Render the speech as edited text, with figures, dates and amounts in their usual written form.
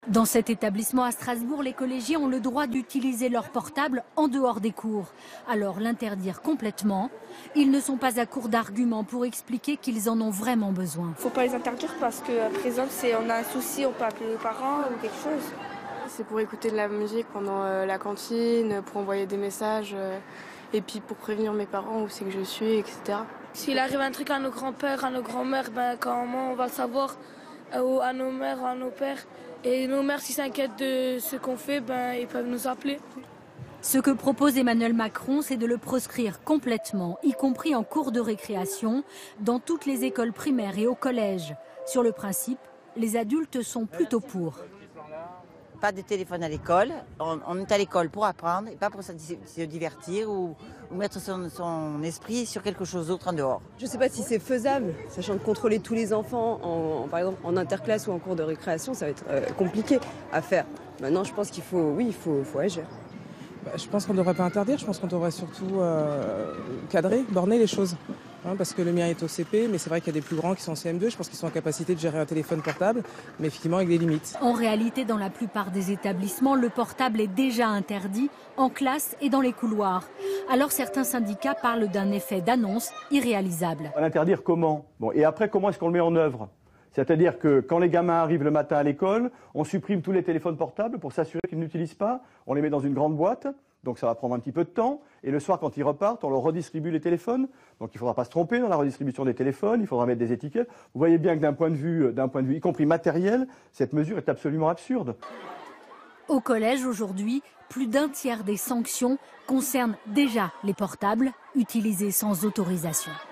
Dans cet établissement à Strasbourg, les collégiens ont le droit d'utiliser leur portable en dehors des cours. Alors l'interdire complètement, ils ne sont pas à court d'arguments pour expliquer qu'ils en ont vraiment besoin. Il ne faut pas les interdire parce que, par exemple, si on a un souci, on peut appeler les parents ou quelque chose. C'est pour écouter de la musique pendant la cantine, pour envoyer des messages et puis pour prévenir mes parents où c'est que je suis, etc. S'il arrive un truc à nos grands-pères, à nos grands-mères, comment on va savoir à nos mères, à nos pères. Et nos mères, s'ils s'inquiètent de ce qu'on fait, ils peuvent nous appeler. Ce que propose Emmanuel Macron, c'est de le proscrire complètement, y compris en cours de récréation, dans toutes les écoles primaires et au collège. Sur le principe, les adultes sont plutôt pour. Pas de téléphone à l'école. On est à l'école pour apprendre et pas pour se divertir ou mettre son esprit sur quelque chose d'autre en dehors. Je ne sais pas si c'est faisable, sachant que contrôler tous les enfants, par exemple en interclasse ou en cours de récréation, ça va être compliqué à faire. Maintenant, je pense qu'il faut agir. Je pense qu'on ne devrait pas interdire, je pense qu'on devrait surtout cadrer, borner les choses. Parce que le mien est au CP, mais c'est vrai qu'il y a des plus grands qui sont en CM2, je pense qu'ils sont en capacité de gérer un téléphone portable, mais effectivement avec des limites. En réalité, dans la plupart des établissements, le portable est déjà interdit, en classe et dans les couloirs. Alors certains syndicats parlent d'un effet d'annonce irréalisable. L'interdire comment ? Et après, comment est-ce qu'on le met en œuvre ? C'est-à-dire que quand les gamins arrivent le matin à l'école, on supprime tous les téléphones portables pour s'assurer qu'ils n'utilisent pas, on les met dans une grande boîte. Donc ça va prendre un petit peu de temps. Et le soir, quand ils repartent, on leur redistribue les téléphones. Donc il ne faudra pas se tromper dans la redistribution des téléphones. Il faudra mettre des étiquettes. Vous voyez bien que d'un point de vue, y compris matériel, cette mesure est absolument absurde. Au collège, aujourd'hui, plus d'un tiers des sanctions concernent déjà les portables utilisés sans autorisation.